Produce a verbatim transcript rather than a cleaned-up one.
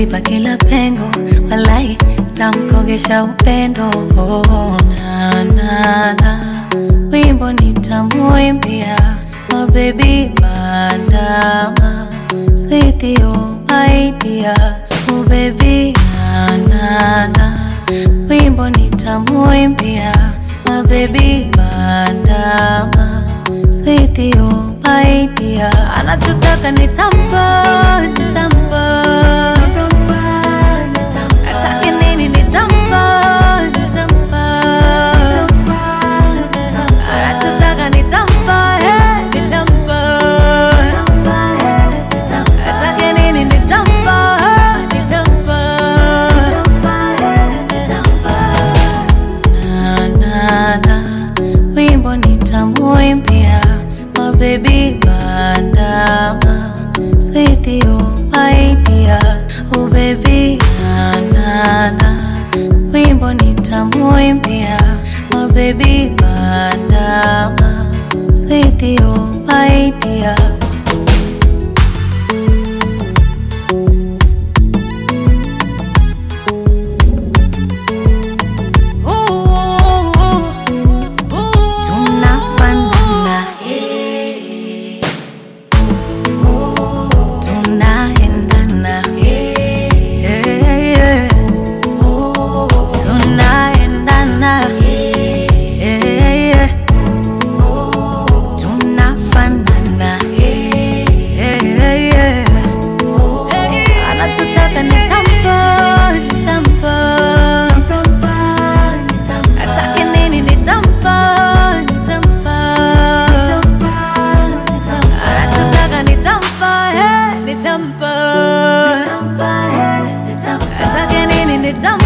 nitaziba kila pengo, walai tamkogesha upendo. Oh, na na na, wimbo nitamuimbia, my baby bandama, sweetie oh my dear, oh baby na na na, wimbo nitamuimbia, my baby bandama, sweetie oh my dear. Anachotaka nitampa, nitampa, nitampa, nitampa. Atake nini nitampa, nitampa, nitampa, nitampa. Anachotaka nitampa, hey, nitampa, nitampa, hey, nitampa. Atake nini nitampa, nitampa, nitampa, hey, nitampa. Na na na, wimbo nitamuimbia, my baby bandama, sweetie oh my dear, oh baby na na na, wimbo nitamuimbia, my baby bandama, sweetie oh my dear. Nitampa, nitampa, hey, nitampa. Atake nini nitampa.